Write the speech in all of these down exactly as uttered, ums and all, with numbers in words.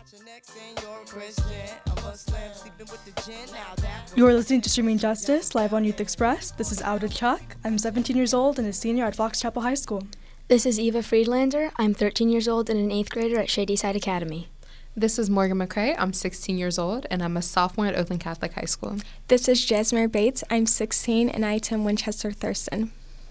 You're listening to Streaming Justice, live on Youth Express. This is Auda Chuck. I'm seventeen years old and a senior at Fox Chapel High School. This is Eva Friedlander. I'm thirteen years old and an eighth grader at Shadyside Academy. This is Morgan McCrae. I'm sixteen years old, and I'm a sophomore at Oakland Catholic High School. This is Jasmine Bates. I'm sixteen, and I attend Winchester Thurston.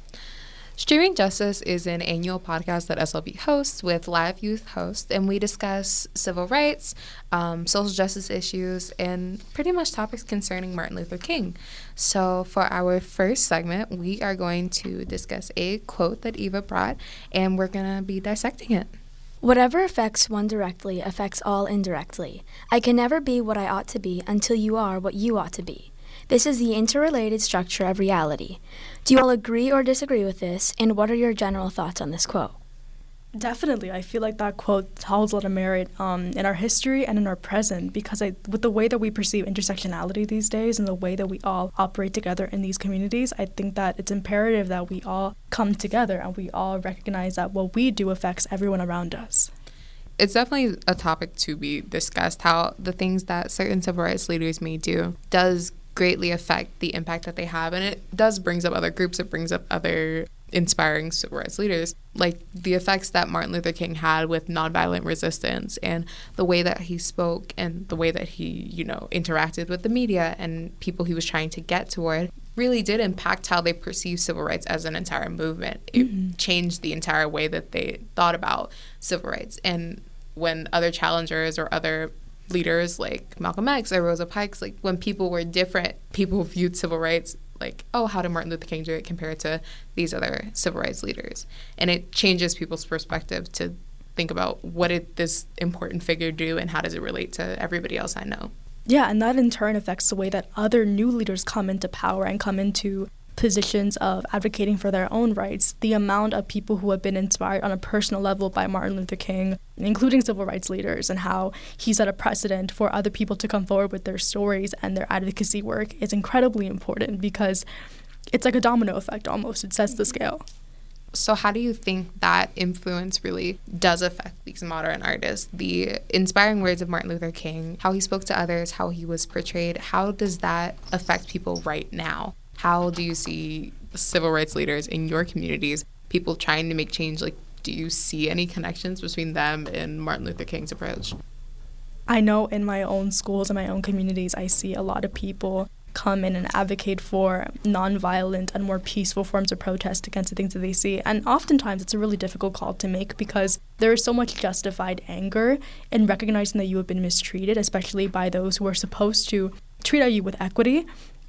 Streaming Justice is an annual podcast that S L B hosts with live youth hosts, and we discuss civil rights, um, social justice issues, and pretty much topics concerning Martin Luther King. So for our first segment, we are going to discuss a quote that Eva brought, and we're going to be dissecting it. Whatever affects one directly affects all indirectly. I can never be what I ought to be until you are what you ought to be. This is the interrelated structure of reality. Do you all agree or disagree with this, and what are your general thoughts on this quote? Definitely. I feel like that quote holds a lot of merit um, in our history and in our present, because I, with the way that we perceive intersectionality these days and the way that we all operate together in these communities, I think that it's imperative that we all come together and we all recognize that what we do affects everyone around us. It's definitely a topic to be discussed, how the things that certain civil rights leaders may do does greatly affect the impact that they have. And it does brings up other groups, it brings up other inspiring civil rights leaders, like the effects that Martin Luther King had with nonviolent resistance and the way that he spoke and the way that he, you know, interacted with the media and people he was trying to get toward really did impact how they perceive civil rights as an entire movement. It mm-hmm. changed the entire way that they thought about civil rights. And when other challengers or other leaders like Malcolm X or Rosa Parks, like when people were different, people viewed civil rights like, oh, how did Martin Luther King do it compared to these other civil rights leaders? And it changes people's perspective to think about what did this important figure do and how does it relate to everybody else I know. Yeah, and that in turn affects the way that other new leaders come into power and come into positions of advocating for their own rights. The amount of people who have been inspired on a personal level by Martin Luther King, including civil rights leaders, and how he set a precedent for other people to come forward with their stories and their advocacy work is incredibly important because it's like a domino effect almost. It sets the scale. So how do you think that influence really does affect these modern artists? The inspiring words of Martin Luther King, how he spoke to others, how he was portrayed, how does that affect people right now? How do you see civil rights leaders in your communities, people trying to make change? Like, do you see any connections between them and Martin Luther King's approach? I know in my own schools and my own communities, I see a lot of people come in and advocate for nonviolent and more peaceful forms of protest against the things that they see. And oftentimes it's a really difficult call to make because there is so much justified anger in recognizing that you have been mistreated, especially by those who are supposed to treat you with equity.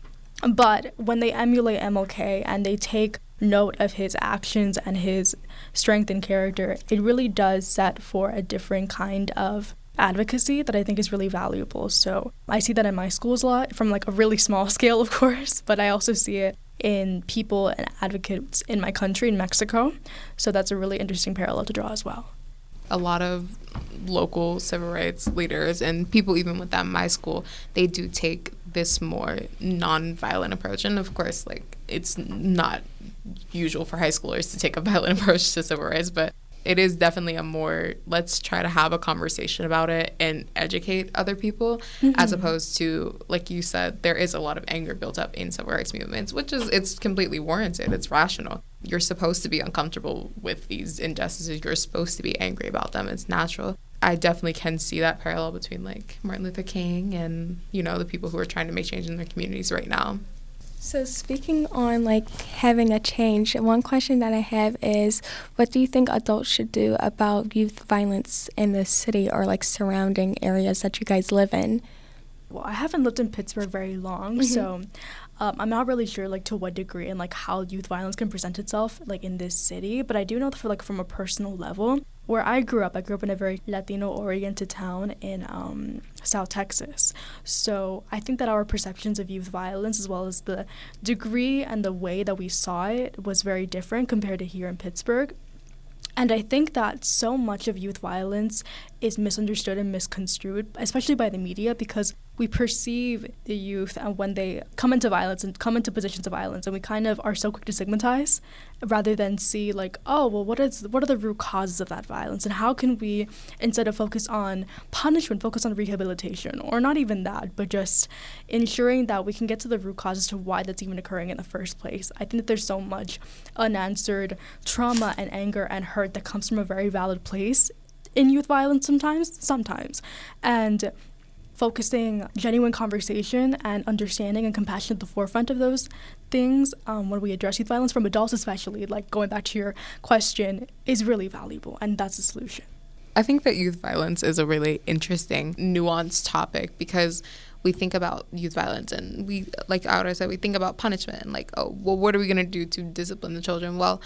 But when they emulate M L K and they take note of his actions and his strength and character, it really does set for a different kind of advocacy that I think is really valuable. So I see that in my schools a lot, from like a really small scale, of course, but I also see it in people and advocates in my country, in Mexico. So that's a really interesting parallel to draw as well. A lot of local civil rights leaders and people even with them, my school, they do take this more non-violent approach. And of course, like, it's not usual for high schoolers to take a violent approach to civil rights, but it is definitely a more, let's try to have a conversation about it and educate other people, mm-hmm. as opposed to, like you said, there is a lot of anger built up in civil rights movements, which is, it's completely warranted. It's rational. You're supposed to be uncomfortable with these injustices. You're supposed to be angry about them. It's natural. I definitely can see that parallel between, like, Martin Luther King and, you know, the people who are trying to make change in their communities right now. So speaking on, like, having a change, one question that I have is, what do you think adults should do about youth violence in the city or, like, surrounding areas that you guys live in? Well, I haven't lived in Pittsburgh very long, mm-hmm. so um, I'm not really sure, like, to what degree and, like, how youth violence can present itself, like, in this city. But I do know that for, like, from a personal level, where I grew up, I grew up in a very Latino-oriented town in um, South Texas. So I think that our perceptions of youth violence, as well as the degree and the way that we saw it, was very different compared to here in Pittsburgh. And I think that so much of youth violence is misunderstood and misconstrued, especially by the media, because we perceive the youth and when they come into violence and come into positions of violence, and we kind of are so quick to stigmatize rather than see like, oh, well, what is what are the root causes of that violence, and how can we, instead of focus on punishment, focus on rehabilitation, or not even that, but just ensuring that we can get to the root causes to why that's even occurring in the first place. I think that there's so much unanswered trauma and anger and hurt that comes from a very valid place in youth violence sometimes, sometimes. And focusing genuine conversation and understanding and compassion at the forefront of those things um, when we address youth violence, from adults especially, like going back to your question, is really valuable, and that's the solution. I think that youth violence is a really interesting, nuanced topic because we think about youth violence and we, like Aura said, we think about punishment and like, oh, well, what are we going to do to discipline the children? Well,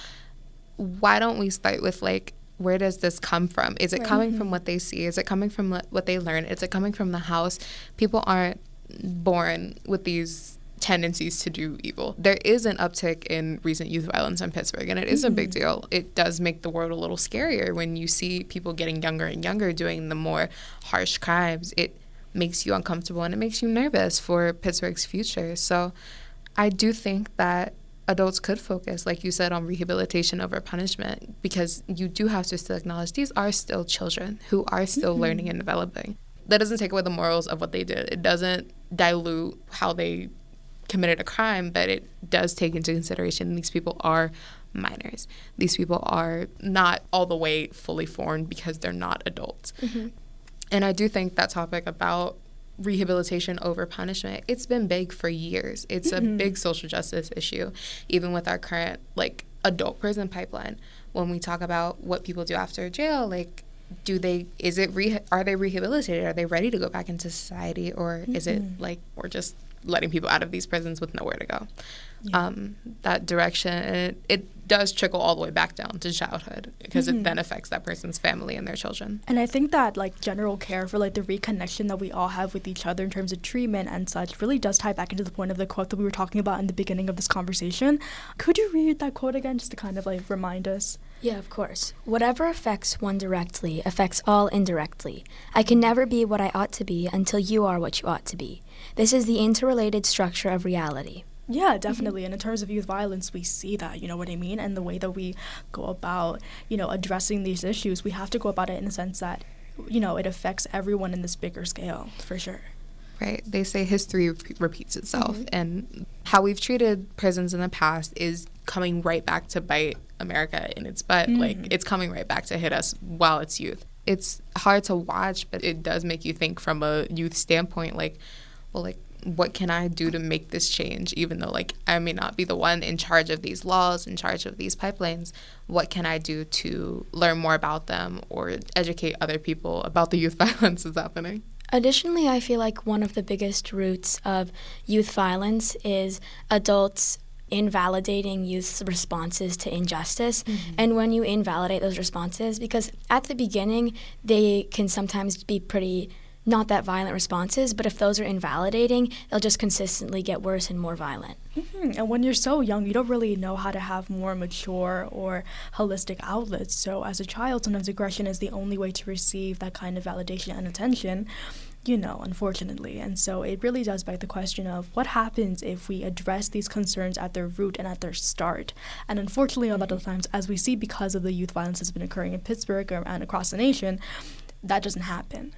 why don't we start with like, where does this come from? Is it coming from what they see? Is it coming from what they learn? Is it coming from the house? People aren't born with these tendencies to do evil. There is an uptick in recent youth violence in Pittsburgh, and it is mm-hmm. a big deal. It does make the world a little scarier when you see people getting younger and younger doing the more harsh crimes. It makes you uncomfortable and it makes you nervous for Pittsburgh's future. So I do think that adults could focus, like you said, on rehabilitation over punishment, because you do have to still acknowledge these are still children who are still mm-hmm. learning and developing. That doesn't take away the morals of what they did. It doesn't dilute how they committed a crime, but it does take into consideration these people are minors. These people are not all the way fully formed because they're not adults. Mm-hmm. And I do think that topic about rehabilitation over punishment, it's been big for years. It's mm-hmm. a big social justice issue, even with our current like adult prison pipeline. When we talk about what people do after jail, like do they is it re- are they rehabilitated? Are they ready to go back into society, or mm-hmm. is it like we're just letting people out of these prisons with nowhere to go? Yeah. Um, that direction, and it, it does trickle all the way back down to childhood, because mm-hmm. it then affects that person's family and their children. And I think that like general care for like the reconnection that we all have with each other in terms of treatment and such really does tie back into the point of the quote that we were talking about in the beginning of this conversation. Could you read that quote again just to kind of like remind us? Yeah, of course. Whatever affects one directly affects all indirectly. I can never be what I ought to be until you are what you ought to be. This is the interrelated structure of reality. Yeah, definitely. Mm-hmm. And in terms of youth violence, we see that, you know what I mean? And the way that we go about, you know, addressing these issues, we have to go about it in the sense that, you know, it affects everyone in this bigger scale, for sure. Right. They say history re- repeats itself. Mm-hmm. And how we've treated prisons in the past is coming right back to bite America in its butt. Mm-hmm. Like, it's coming right back to hit us while it's youth. It's hard to watch, but it does make you think from a youth standpoint, like, well, like, what can I do to make this change, even though, like, I may not be the one in charge of these laws, in charge of these pipelines? What can I do to learn more about them or educate other people about the youth violence that's happening? Additionally, I feel like one of the biggest roots of youth violence is adults invalidating youth's responses to injustice. Mm-hmm. And when you invalidate those responses, because at the beginning, they can sometimes be pretty not that violent responses, but if those are invalidating, they'll just consistently get worse and more violent. Mm-hmm. And when you're so young, you don't really know how to have more mature or holistic outlets. So as a child, sometimes aggression is the only way to receive that kind of validation and attention, you know, unfortunately. And so it really does beg the question of what happens if we address these concerns at their root and at their start. And unfortunately, a lot of times, as we see because of the youth violence that's been occurring in Pittsburgh and across the nation, that doesn't happen.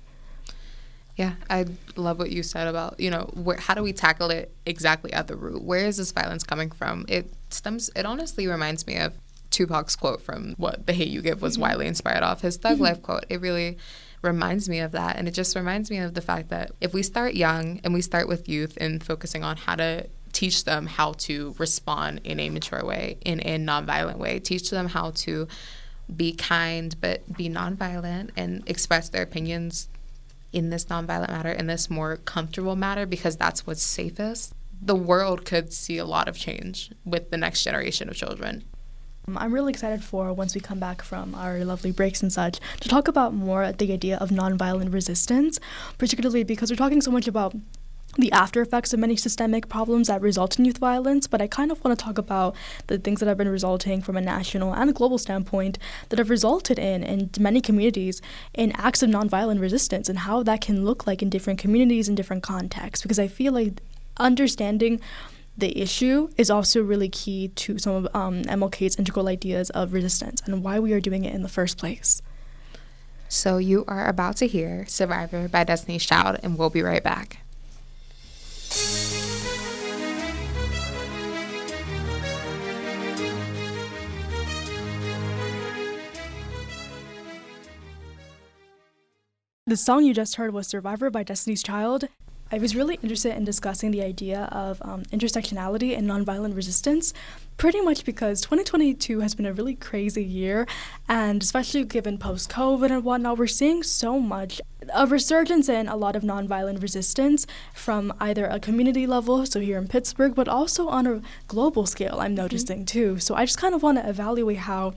Yeah, I love what you said about, you know, where, how do we tackle it exactly at the root? Where is this violence coming from? It stems, it honestly reminds me of Tupac's quote from what The Hate U Give was mm-hmm. widely inspired off, his Thug mm-hmm. Life quote. It really reminds me of that. And it just reminds me of the fact that if we start young and we start with youth and focusing on how to teach them how to respond in a mature way, in a nonviolent way, teach them how to be kind but be nonviolent and express their opinions in this nonviolent matter, in this more comfortable matter, because that's what's safest, the world could see a lot of change with the next generation of children. I'm really excited for, once we come back from our lovely breaks and such, to talk about more the idea of nonviolent resistance, particularly because we're talking so much about the after effects of many systemic problems that result in youth violence, but I kind of want to talk about the things that have been resulting from a national and a global standpoint that have resulted in, in many communities, in acts of nonviolent resistance and how that can look like in different communities in different contexts. Because I feel like understanding the issue is also really key to some of um, M L K's integral ideas of resistance and why we are doing it in the first place. So you are about to hear Survivor by Destiny's Child, and we'll be right back. The song you just heard was Survivor by Destiny's Child. I was really interested in discussing the idea of um, intersectionality and nonviolent resistance, pretty much because twenty twenty-two has been a really crazy year, and especially given post-COVID and whatnot, we're seeing so much a resurgence in a lot of nonviolent resistance from either a community level, so here in Pittsburgh, but also on a global scale, I'm noticing mm-hmm. too. So I just kind of want to evaluate how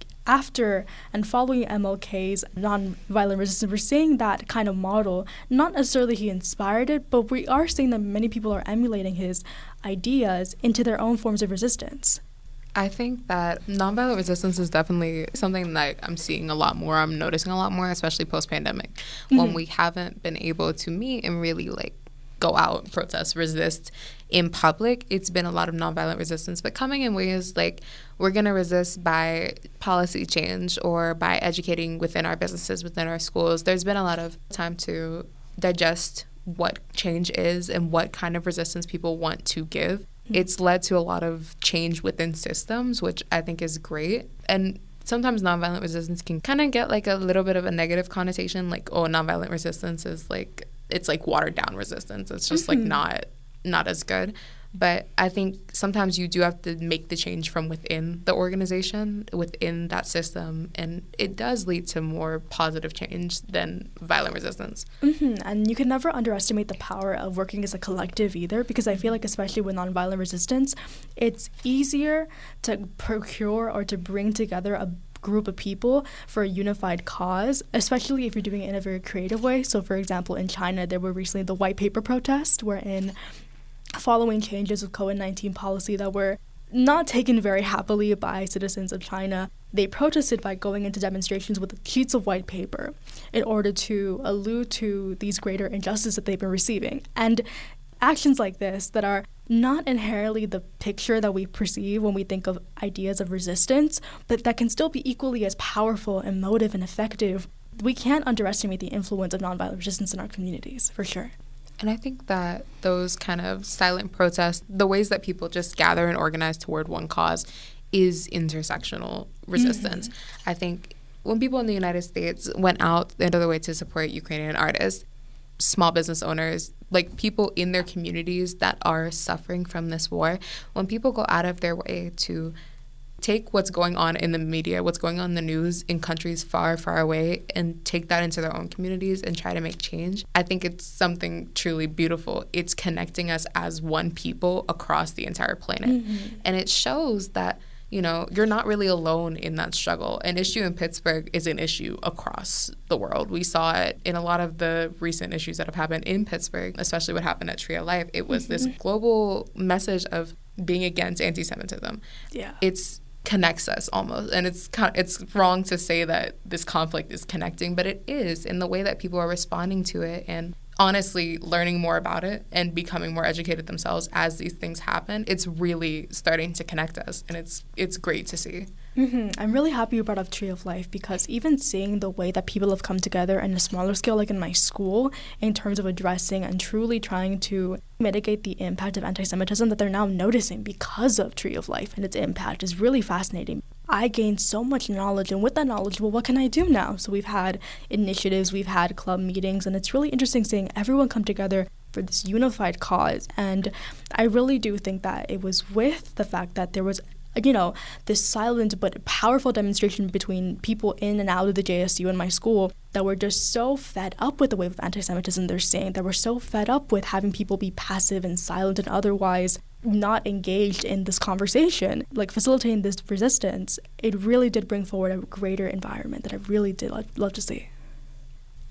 after and following M L K's nonviolent resistance, we're seeing that kind of model. Not necessarily he inspired it, but we are seeing that many people are emulating his ideas into their own forms of resistance. I think that nonviolent resistance is definitely something that I'm seeing a lot more. I'm noticing a lot more, especially post-pandemic, mm-hmm. when we haven't been able to meet and really like go out, protest, resist in public. It's been a lot of nonviolent resistance, but coming in ways like we're going to resist by policy change or by educating within our businesses, within our schools. There's been a lot of time to digest what change is and what kind of resistance people want to give. Mm-hmm. It's led to a lot of change within systems, which I think is great. And sometimes nonviolent resistance can kind of get like a little bit of a negative connotation, like, oh, nonviolent resistance is like, it's like watered down resistance. It's just mm-hmm. like not not as good. But I think sometimes you do have to make the change from within the organization, within that system, and it does lead to more positive change than violent resistance. Mm-hmm. And you can never underestimate the power of working as a collective either, because I feel like especially with nonviolent resistance, it's easier to procure or to bring together a group of people for a unified cause, especially if you're doing it in a very creative way. So, for example, in China, there were recently the white paper protests, wherein following changes of COVID nineteen policy that were not taken very happily by citizens of China, they protested by going into demonstrations with sheets of white paper in order to allude to these greater injustices that they've been receiving. And actions like this that are not inherently the picture that we perceive when we think of ideas of resistance, but that can still be equally as powerful, emotive, and effective. We can't underestimate the influence of nonviolent resistance in our communities, for sure. And I think that those kind of silent protests, the ways that people just gather and organize toward one cause, is intersectional resistance. Mm-hmm. I think when people in the United States went out the end of the way to support Ukrainian artists, small business owners, like people in their communities that are suffering from this war, when people go out of their way to take what's going on in the media, what's going on in the news in countries far, far away, and take that into their own communities and try to make change, I think it's something truly beautiful. It's connecting us as one people across the entire planet. Mm-hmm. And it shows that, you know, you're not really alone in that struggle. An issue in Pittsburgh is an issue across the world. We saw it in a lot of the recent issues that have happened in Pittsburgh, especially what happened at Tree of Life. It was mm-hmm. this global message of being against anti-Semitism. Yeah. It's connects us almost, and it's it's wrong to say that this conflict is connecting, but it is in the way that people are responding to it and honestly learning more about it and becoming more educated themselves as these things happen. It's really starting to connect us, and it's it's great to see. Mm-hmm. I'm really happy you brought up Tree of Life, because even seeing the way that people have come together in a smaller scale, like in my school, in terms of addressing and truly trying to mitigate the impact of anti-Semitism that they're now noticing because of Tree of Life and its impact, is really fascinating. I gained so much knowledge, and with that knowledge, well, what can I do now? So we've had initiatives, we've had club meetings, and it's really interesting seeing everyone come together for this unified cause. And I really do think that it was with the fact that there was, you know, this silent but powerful demonstration between people in and out of the J S U and my school that were just so fed up with the wave of anti-Semitism they're seeing, that were so fed up with having people be passive and silent and otherwise not engaged in this conversation, like facilitating this resistance. It really did bring forward a greater environment that I really did love, love to see.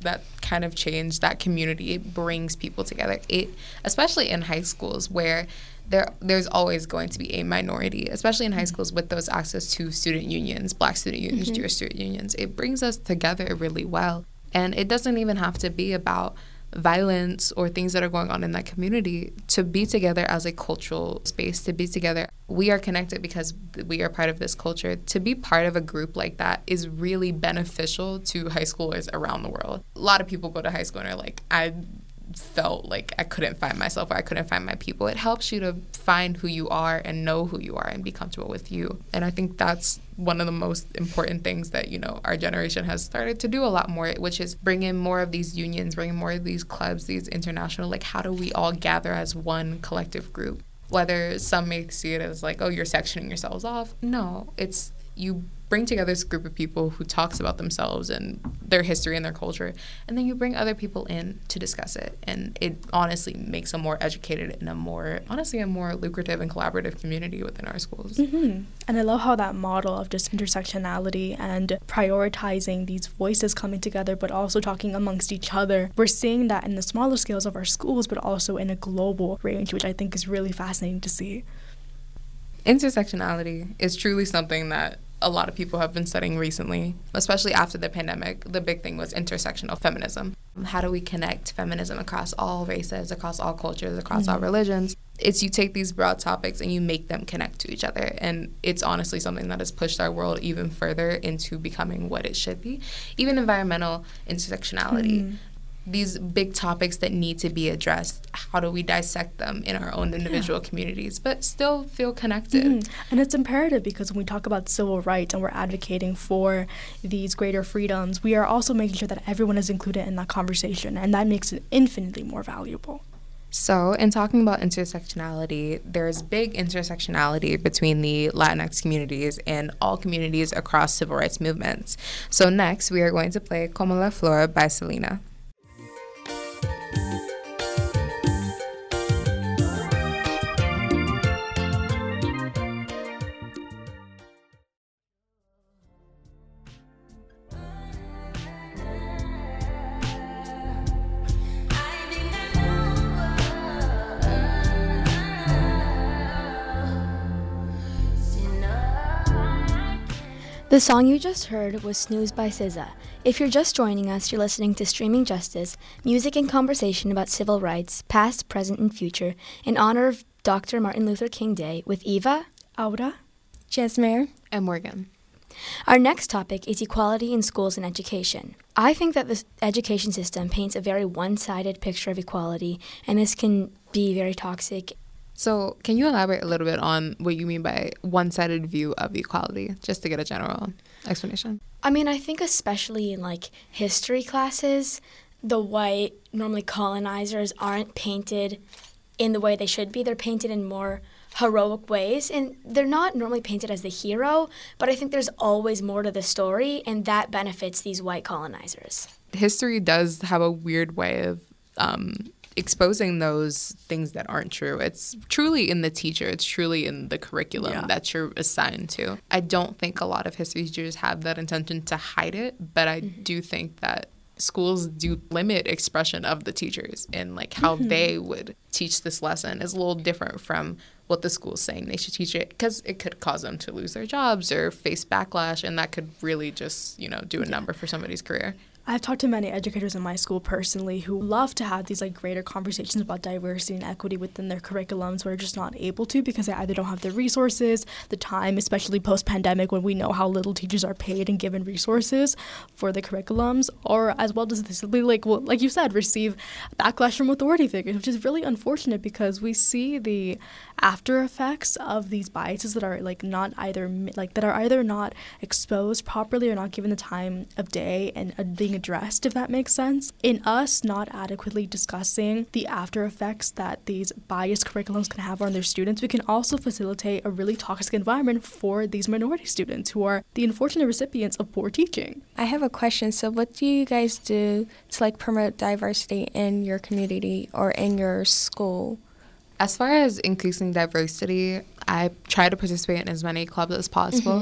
that kind of change, that community, it brings people together. It, especially in high schools where there there's always going to be a minority, especially in high schools with those access to student unions, Black student unions, mm-hmm. Jewish student unions. It brings us together really well. And it doesn't even have to be about violence or things that are going on in that community. To be together as a cultural space, to be together, we are connected because we are part of this culture. To be part of a group like that is really beneficial to high schoolers around the world. A lot of people go to high school and are like, I felt like I couldn't find myself or I couldn't find my people. It helps you to find who you are and know who you are and be comfortable with you. And I think that's one of the most important things that, you know, our generation has started to do a lot more, which is bring in more of these unions, bring in more of these clubs, these international, like how do we all gather as one collective group? Whether some may see it as like, oh, you're sectioning yourselves off. No, it's you bring together this group of people who talks about themselves and their history and their culture, and then you bring other people in to discuss it. And it honestly makes a more educated and a more, honestly, a more lucrative and collaborative community within our schools. Mm-hmm. And I love how that model of just intersectionality and prioritizing these voices coming together, but also talking amongst each other. We're seeing that in the smaller scales of our schools, but also in a global range, which I think is really fascinating to see. Intersectionality is truly something that a lot of people have been studying recently, especially after the pandemic. The big thing was intersectional feminism. How do we connect feminism across all races, across all cultures, across mm-hmm. all religions? It's you take these broad topics and you make them connect to each other. And it's honestly something that has pushed our world even further into becoming what it should be. Even environmental intersectionality. Mm-hmm. These big topics that need to be addressed, how do we dissect them in our own individual yeah. communities, but still feel connected? Mm-hmm. And it's imperative because when we talk about civil rights and we're advocating for these greater freedoms, we are also making sure that everyone is included in that conversation, and that makes it infinitely more valuable. So in talking about intersectionality, there's big intersectionality between the Latinx communities and all communities across civil rights movements. So next, we are going to play Como la Flor by Selena. The song you just heard was Snooze by S Z A. If you're just joining us, you're listening to Streaming Justice, music and conversation about civil rights, past, present, and future, in honor of Doctor Martin Luther King Day with Eva, Aura, Jasmine, and Morgan. Our next topic is equality in schools and education. I think that the education system paints a very one-sided picture of equality, and this can be very toxic. So can you elaborate a little bit on what you mean by one-sided view of equality, just to get a general explanation? I mean, I think especially in, like, history classes, the white, normally colonizers aren't painted in the way they should be. They're painted in more heroic ways, and they're not normally painted as the hero, but I think there's always more to the story, and that benefits these white colonizers. History does have a weird way of um, exposing those things that aren't true. It's truly in the teacher. It's truly in the curriculum yeah. that you're assigned to. I don't think a lot of history teachers have that intention to hide it, but I mm-hmm. do think that schools do limit expression of the teachers, and like how mm-hmm. they would teach this lesson is a little different from what the school's saying they should teach it, because it could cause them to lose their jobs or face backlash, and that could really just, you know, do a yeah. number for somebody's career. I've talked to many educators in my school personally who love to have these like greater conversations about diversity and equity within their curriculums, but are just not able to because they either don't have the resources, the time, especially post-pandemic when we know how little teachers are paid and given resources for the curriculums, or as well as they simply, like well, like you said, receive backlash from authority figures, which is really unfortunate because we see the after effects of these biases that are like not either like that are either not exposed properly or not given the time of day and uh, being addressed, if that makes sense. In us not adequately discussing the after effects that these biased curriculums can have on their students, we can also facilitate a really toxic environment for these minority students who are the unfortunate recipients of poor teaching. I have a question. So what do you guys do to like promote diversity in your community or in your school? As far as increasing diversity, I try to participate in as many clubs as possible. Mm-hmm.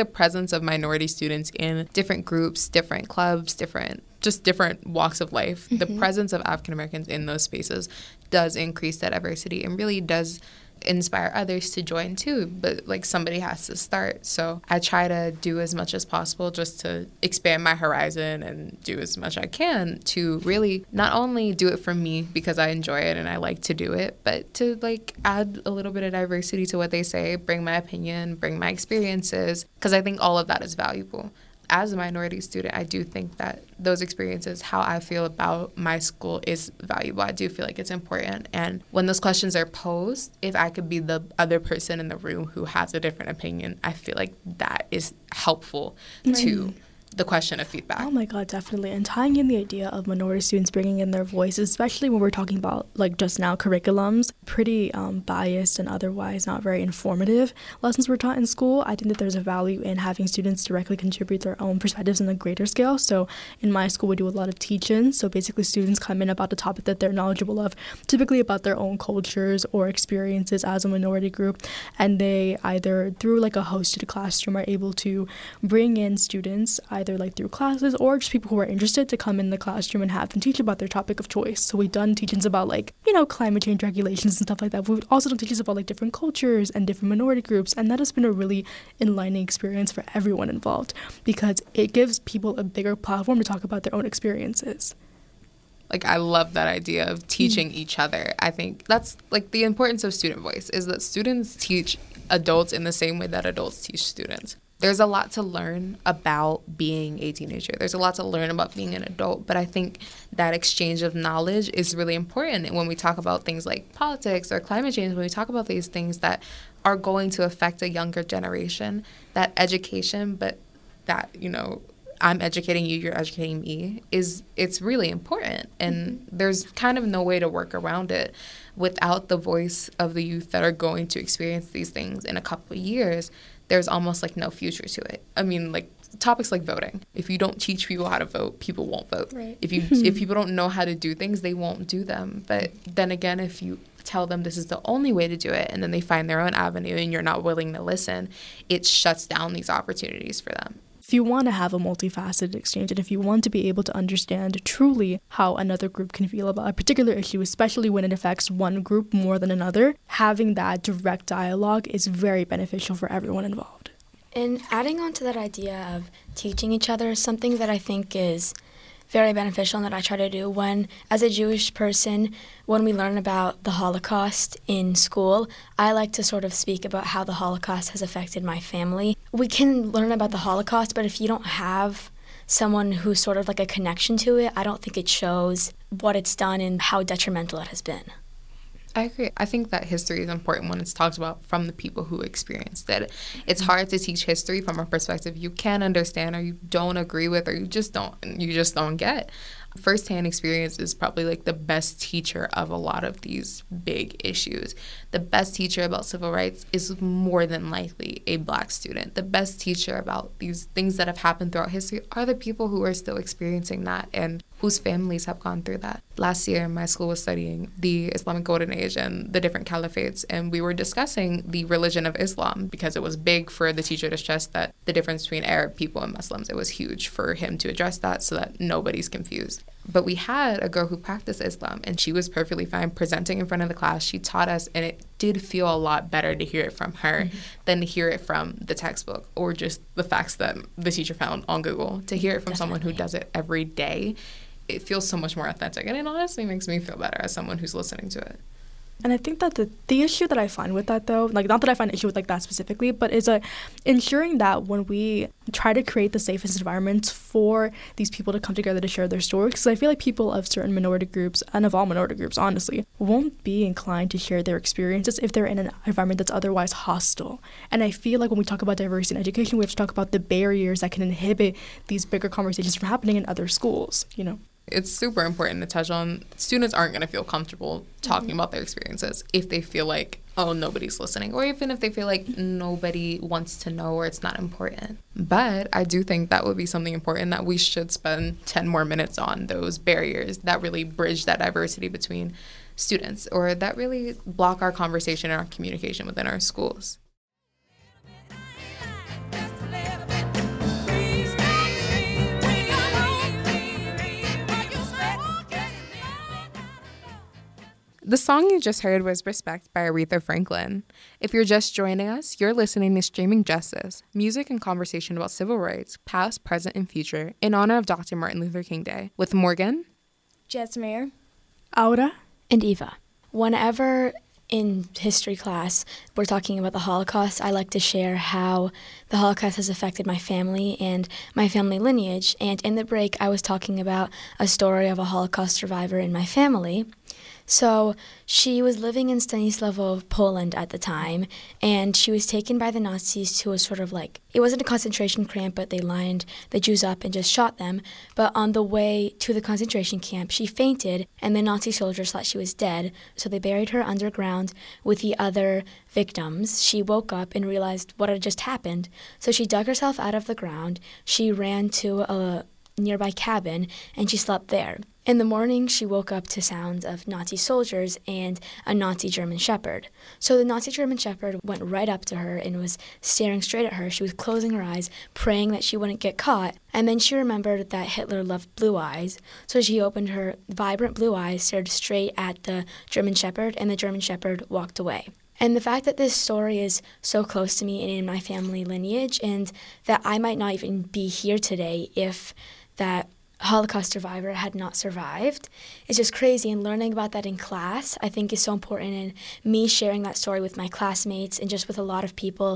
the presence of minority students in different groups, different clubs, different just different walks of life, mm-hmm. the presence of African Americans in those spaces does increase that diversity and really does inspire others to join too. But like somebody has to start. So I try to do as much as possible just to expand my horizon and do as much I can to really not only do it for me because I enjoy it and I like to do it, but to like add a little bit of diversity to what they say, bring my opinion, bring my experiences, because I think all of that is valuable. As a minority student, I do think that those experiences, how I feel about my school is valuable. I do feel like it's important. And when those questions are posed, if I could be the other person in the room who has a different opinion, I feel like that is helpful right. to the question of feedback. Oh my God, definitely. And tying in the idea of minority students bringing in their voices, especially when we're talking about, like just now, curriculums, pretty um, biased and otherwise not very informative lessons were taught in school. I think that there's a value in having students directly contribute their own perspectives on a greater scale. So in my school, we do a lot of teach-ins. So basically students come in about the topic that they're knowledgeable of, typically about their own cultures or experiences as a minority group. And they either through like a hosted classroom are able to bring in students either like through classes or just people who are interested to come in the classroom and have them teach about their topic of choice. So we've done teach-ins about like, you know, climate change regulations and stuff like that. We've also done teach-ins about like different cultures and different minority groups. And that has been a really enlightening experience for everyone involved because it gives people a bigger platform to talk about their own experiences. Like, I love that idea of teaching mm. each other. I think that's, like, the importance of student voice is that students teach adults in the same way that adults teach students. There's a lot to learn about being a teenager. There's a lot to learn about being an adult. But I think that exchange of knowledge is really important. And when we talk about things like politics or climate change, when we talk about these things that are going to affect a younger generation, that education, but that, you know, I'm educating you, you're educating me, is it's really important. And mm-hmm. there's kind of no way to work around it. Without the voice of the youth that are going to experience these things in a couple of years, there's almost like no future to it. I mean, like topics like voting. If you don't teach people how to vote, people won't vote. Right. If you if people don't know how to do things, they won't do them. But then again, if you tell them this is the only way to do it and then they find their own avenue and you're not willing to listen, it shuts down these opportunities for them. If you want to have a multifaceted exchange and if you want to be able to understand truly how another group can feel about a particular issue, especially when it affects one group more than another, having that direct dialogue is very beneficial for everyone involved. And adding on to that idea of teaching each other, something that I think is very beneficial and that I try to do when, as a Jewish person, when we learn about the Holocaust in school, I like to sort of speak about how the Holocaust has affected my family. We can learn about the Holocaust, but if you don't have someone who's sort of like a connection to it, I don't think it shows what it's done and how detrimental it has been. I agree. I think that history is important when it's talked about from the people who experienced it. It's hard to teach history from a perspective you can't understand or you don't agree with or you just don't you just don't get. Firsthand experience is probably like the best teacher of a lot of these big issues. The best teacher about civil rights is more than likely a Black student. The best teacher about these things that have happened throughout history are the people who are still experiencing that and whose families have gone through that. Last year, my school was studying the Islamic Golden Age and the different caliphates, and we were discussing the religion of Islam because it was big for the teacher to stress that the difference between Arab people and Muslims. It was huge for him to address that so that nobody's confused. But we had a girl who practiced Islam, and she was perfectly fine presenting in front of the class. She taught us, and it did feel a lot better to hear it from her mm-hmm. than to hear it from the textbook or just the facts that the teacher found on Google. To hear it from Definitely. someone who does it every day, it feels so much more authentic, and it honestly makes me feel better as someone who's listening to it. And I think that the, the issue that I find with that, though, like not that I find an issue with like that specifically, but is a ensuring that when we try to create the safest environments for these people to come together to share their stories, because I feel like people of certain minority groups, and of all minority groups, honestly, won't be inclined to share their experiences if they're in an environment that's otherwise hostile. And I feel like when we talk about diversity in education, we have to talk about the barriers that can inhibit these bigger conversations from happening in other schools, you know? It's super important to touch on. Students aren't going to feel comfortable talking mm-hmm. about their experiences if they feel like, oh, nobody's listening, or even if they feel like nobody wants to know or it's not important. But I do think that would be something important that we should spend ten more minutes on, those barriers that really bridge that diversity between students or that really block our conversation and our communication within our schools. The song you just heard was Respect by Aretha Franklin. If you're just joining us, you're listening to Streaming Justice, music and conversation about civil rights, past, present, and future, in honor of Doctor Martin Luther King Day, with Morgan, Jasmine, Aura, and Eva. Whenever in history class we're talking about the Holocaust, I like to share how the Holocaust has affected my family and my family lineage. And in the break, I was talking about a story of a Holocaust survivor in my family. So she was living in Stanisław, Poland at the time, and she was taken by the Nazis to a sort of like, it wasn't a concentration camp, but they lined the Jews up and just shot them. But on the way to the concentration camp, she fainted, and the Nazi soldiers thought she was dead, so they buried her underground with the other victims. She woke up and realized what had just happened, so she dug herself out of the ground. She ran to a nearby cabin, and she slept there. In the morning, she woke up to sounds of Nazi soldiers and a Nazi German Shepherd. So the Nazi German Shepherd went right up to her and was staring straight at her. She was closing her eyes, praying that she wouldn't get caught. And then she remembered that Hitler loved blue eyes. So she opened her vibrant blue eyes, stared straight at the German Shepherd, and the German Shepherd walked away. And the fact that this story is so close to me and in my family lineage, and that I might not even be here today if that Holocaust survivor had not survived, is just crazy. And learning about that in class, I think, is so important. And me sharing that story with my classmates and just with a lot of people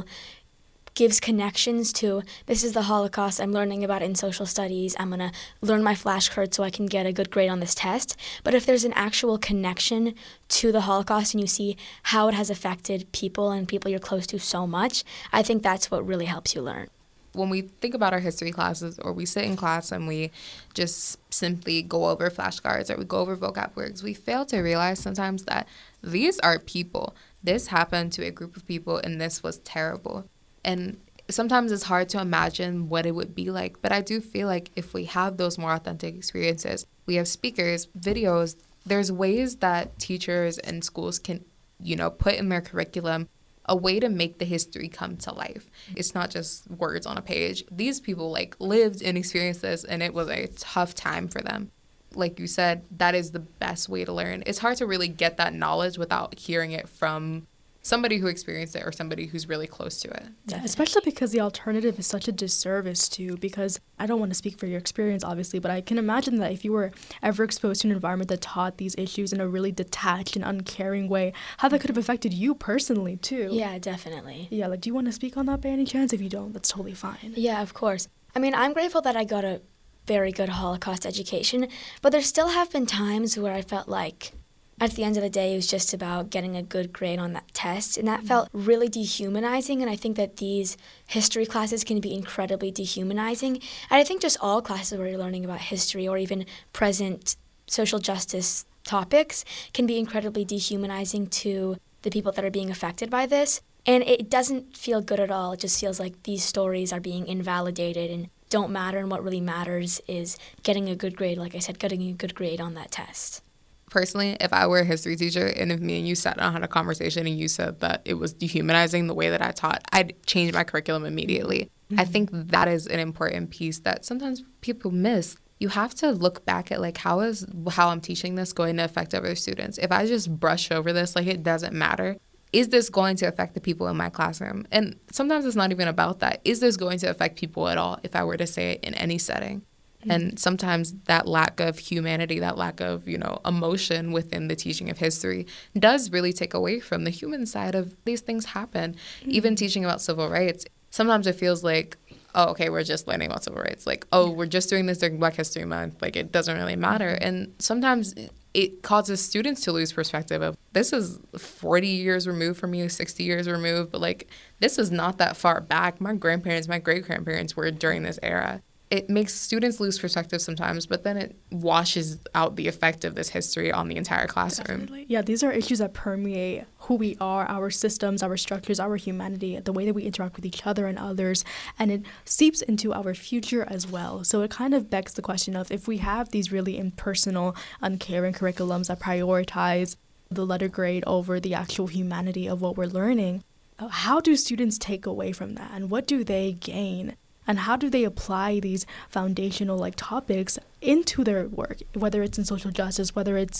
gives connections to, this is the Holocaust, I'm learning about it in social studies, I'm going to learn my flashcards so I can get a good grade on this test. But if there's an actual connection to the Holocaust and you see how it has affected people and people you're close to so much, I think that's what really helps you learn. When we think about our history classes, or we sit in class and we just simply go over flashcards or we go over vocab words, we fail to realize sometimes that these are people. This happened to a group of people, and this was terrible. And sometimes it's hard to imagine what it would be like, but I do feel like if we have those more authentic experiences, we have speakers, videos, there's ways that teachers and schools can, you know, put in their curriculum a way to make the history come to life. It's not just words on a page. These people like lived and experienced this, and it was a tough time for them. Like you said, that is the best way to learn. It's hard to really get that knowledge without hearing it from somebody who experienced it or somebody who's really close to it. Yeah, especially because the alternative is such a disservice too, because I don't want to speak for your experience, obviously, but I can imagine that if you were ever exposed to an environment that taught these issues in a really detached and uncaring way, how that could have affected you personally too. Yeah, definitely. Yeah, like, do you want to speak on that by any chance? If you don't, that's totally fine. Yeah, of course. I mean, I'm grateful that I got a very good Holocaust education, but there still have been times where I felt like at the end of the day, it was just about getting a good grade on that test, and that felt really dehumanizing, and I think that these history classes can be incredibly dehumanizing. And I think just all classes where you're learning about history or even present social justice topics can be incredibly dehumanizing to the people that are being affected by this. And it doesn't feel good at all. It just feels like these stories are being invalidated and don't matter, and what really matters is getting a good grade, like I said, getting a good grade on that test. Personally, if I were a history teacher and if me and you sat down and had a conversation and you said that it was dehumanizing the way that I taught, I'd change my curriculum immediately. Mm-hmm. I think that is an important piece that sometimes people miss. You have to look back at, like, how is how I'm teaching this going to affect other students? If I just brush over this, like, it doesn't matter, is this going to affect the people in my classroom? And sometimes it's not even about that. Is this going to affect people at all if I were to say it in any setting? And sometimes that lack of humanity, that lack of, you know, emotion within the teaching of history does really take away from the human side of these things happen. Mm-hmm. Even teaching about civil rights, sometimes it feels like, oh, okay, we're just learning about civil rights. Like, oh, we're just doing this during Black History Month. Like, it doesn't really matter. And sometimes it causes students to lose perspective of, this is forty years removed from you, sixty years removed, but, like, this is not that far back. My grandparents, my great-grandparents were during this era. It makes students lose perspective sometimes, but then it washes out the effect of this history on the entire classroom. Definitely. Yeah, these are issues that permeate who we are, our systems, our structures, our humanity, the way that we interact with each other and others, and it seeps into our future as well. So it kind of begs the question of, if we have these really impersonal, uncaring curriculums that prioritize the letter grade over the actual humanity of what we're learning, how do students take away from that, and what do they gain? And how do they apply these foundational like topics into their work, whether it's in social justice, whether it's in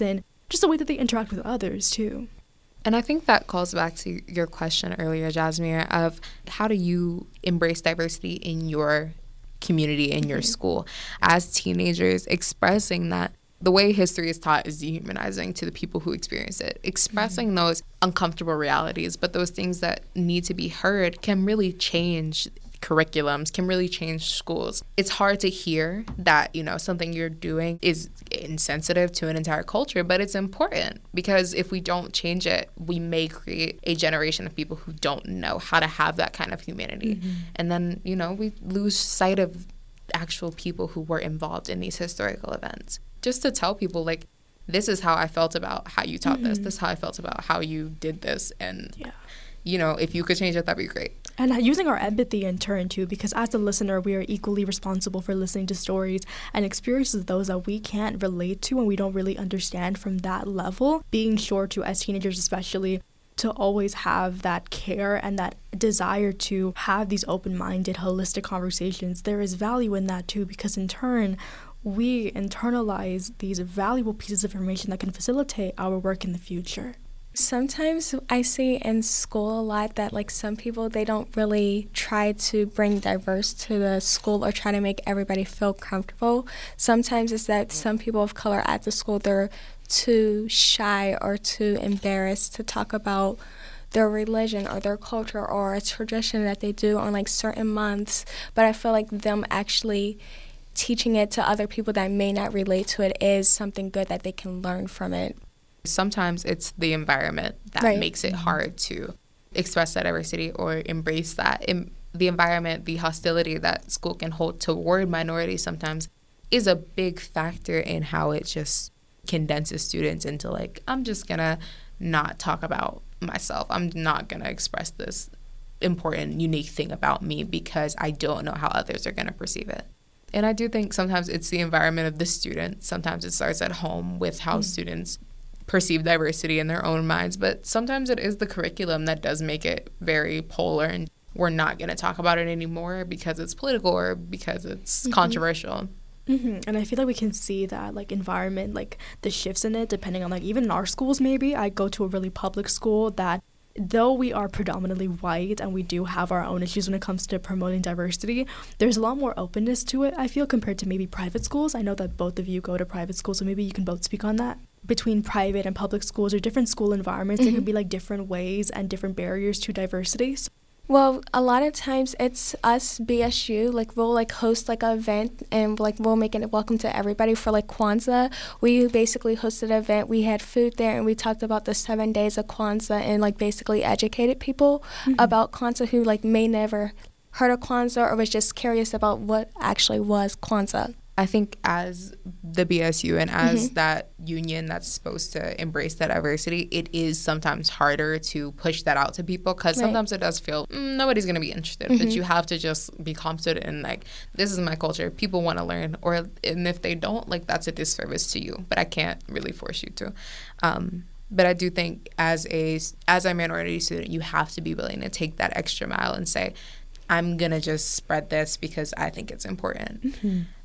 just the way that they interact with others too. And I think that calls back to your question earlier, Jasmine, of how do you embrace diversity in your community, in your school? As teenagers, expressing that the way history is taught is dehumanizing to the people who experience it. Expressing mm-hmm. those uncomfortable realities, but those things that need to be heard can really change curriculums, can really change schools. It's hard to hear that, you know, something you're doing is insensitive to an entire culture, but it's important because if we don't change it, we may create a generation of people who don't know how to have that kind of humanity. Mm-hmm. And then, you know, we lose sight of actual people who were involved in these historical events. Just to tell people, like, this is how I felt about how you taught mm-hmm. this. This is how I felt about how you did this. And, yeah. you know, if you could change it, that'd be great. And using our empathy in turn, too, because as a listener, we are equally responsible for listening to stories and experiences of those that we can't relate to and we don't really understand from that level. Being sure to, as teenagers especially, to always have that care and that desire to have these open-minded, holistic conversations. There is value in that, too, because in turn, we internalize these valuable pieces of information that can facilitate our work in the future. Sometimes I see in school a lot that, like, some people, they don't really try to bring diverse to the school or try to make everybody feel comfortable. Sometimes it's that some people of color at the school, they're too shy or too embarrassed to talk about their religion or their culture or a tradition that they do on, like, certain months. But I feel like them actually teaching it to other people that may not relate to it is something good that they can learn from it. Sometimes it's the environment that right. makes it hard to express that diversity or embrace that. In the environment, the hostility that school can hold toward minorities sometimes is a big factor in how it just condenses students into, like, I'm just going to not talk about myself. I'm not going to express this important, unique thing about me because I don't know how others are going to perceive it. And I do think sometimes it's the environment of the student. Sometimes it starts at home with how mm. students perceive diversity in their own minds, but sometimes it is the curriculum that does make it very polar and we're not going to talk about it anymore because it's political or because it's mm-hmm. controversial. Mm-hmm. And I feel like we can see that, like, environment, like, the shifts in it depending on, like, even in our schools maybe. I go to a really public school that, though we are predominantly white and we do have our own issues when it comes to promoting diversity, there's a lot more openness to it, I feel, compared to maybe private schools. I know that both of you go to private schools, so maybe you can both speak on that. Between private and public schools or different school environments, mm-hmm. there can be, like, different ways and different barriers to diversity. So well, a lot of times it's us, B S U, like, we'll, like, host, like, an event and, like, we'll make it welcome to everybody for, like, Kwanzaa. We basically hosted an event. We had food there and we talked about the seven days of Kwanzaa and, like, basically educated people mm-hmm. about Kwanzaa who, like, may never heard of Kwanzaa or was just curious about what actually was Kwanzaa. I think as the B S U and as mm-hmm. that union that's supposed to embrace that diversity, it is sometimes harder to push that out to people because right. sometimes it does feel mm, nobody's going to be interested. Mm-hmm. But you have to just be confident in, like, this is my culture. People want to learn. Or and if they don't, like, that's a disservice to you. But I can't really force you to. Um, but I do think as a, as a minority student, you have to be willing to take that extra mile and say, I'm going to just spread this because I think it's important. Mm-hmm.